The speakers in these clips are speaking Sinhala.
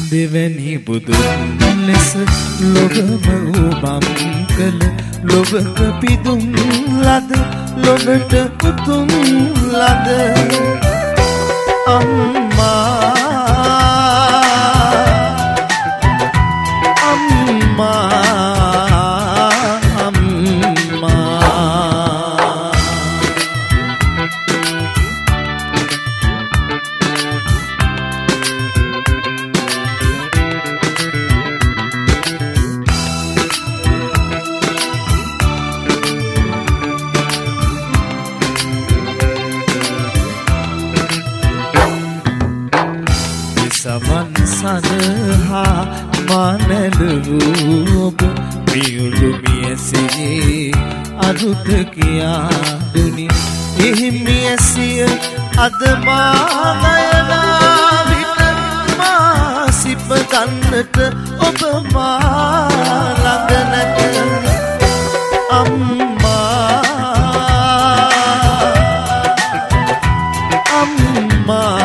දෙවැනි බුදුන් ලෙස ලොවම උබම් කළ ලොවක පිදුම් ලද ලොවට උතුම් ලද අම්මා සවන් සඳහා මානලුවොබ මියුළු මියසියේ අරුත කියා දුනි එහිමියසිය අද මාගයනා විට මා සිප ගන්නට ඔබ මා ළඟ නැත අම්මා අම්මා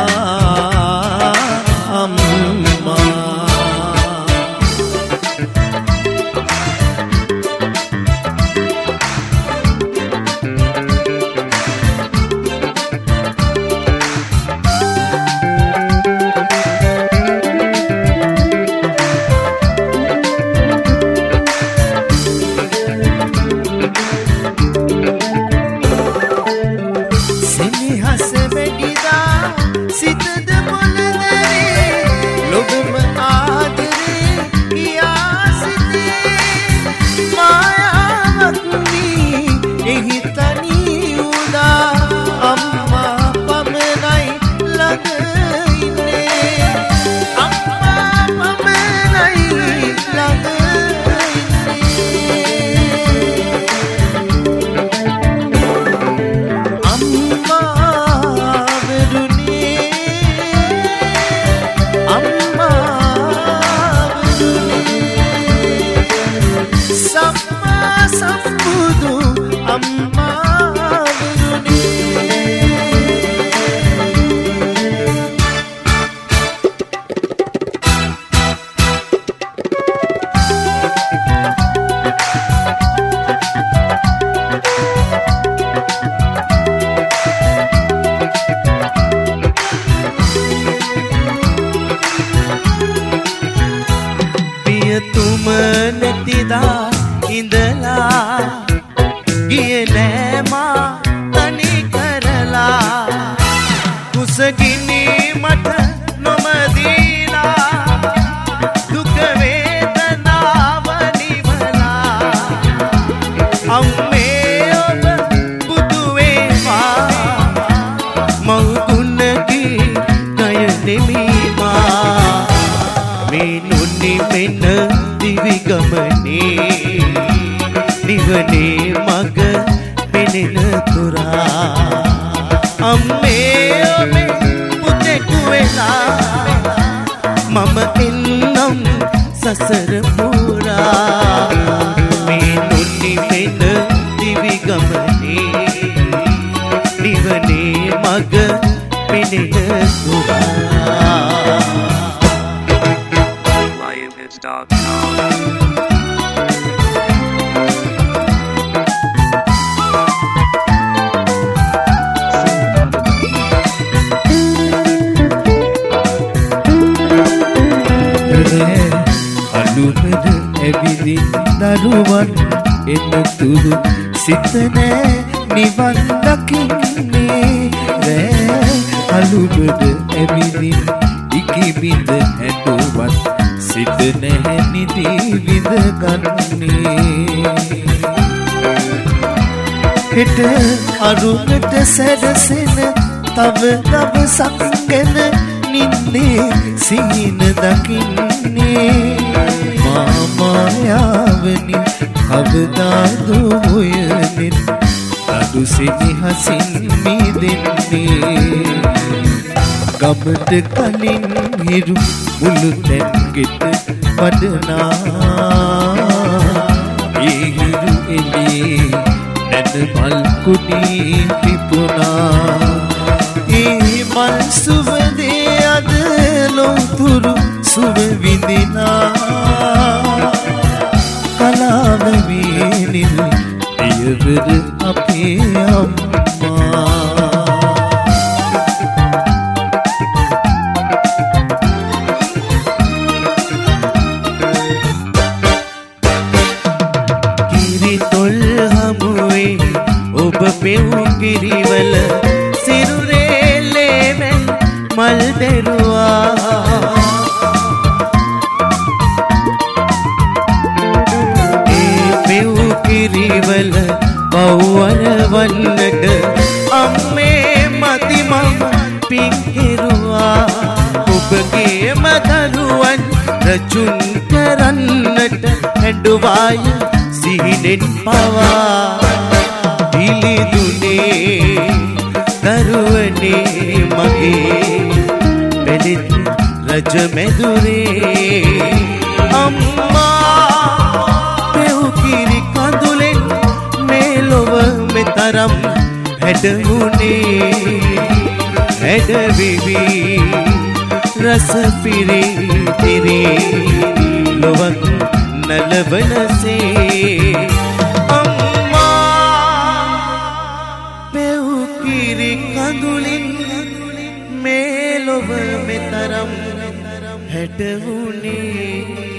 සිතනෑ නිවන් දකින්නේ රෑ අලුබඩ ඇවිදින් ඉකිබිඳ හැටුවත් සිත නැහැ නිදි විඳ ගන්නේ හෙට අරුණට සැරසෙන තව දවසක් ගැන නින්නේ සිහින දකින්නේ මායාවනි කවදාදු හොයමින් අඩු සිහිහසින් මිදෙන්නේ ගමට කලින් හිරු මුළු තැන්ගෙට වඩනා ඒ හිරු එළියේ නැද මල් කුඩී පිපුණා ඒ මල් සුවඳේ අද ලොතුරු සුව කිරිවල සිරුරේ ලේමෙන් මල් දෙරුවා ඒ පෙව් කිරිවල පව්වර වන්නට අම්මේ මති මම පින් කෙරුවා ඔබගේම දරුවන් රජුන් කරන්නට හැඬුවාය සිහිනෙන් පවා පිළිදුනේ දරුවනේ මගේ බෙලිත් රජ මැදුරේ අම්මා පෙව් කිරි කඳුලෙන් මේ ලොව මෙතරම් හැඩවුනේ හැඩවිවි රස පිරි ලොවක් නලවනසේ අම්මා පෙව් කිරි කඳුලින් මේ ලොව මෙතරම් හැඩවුනේ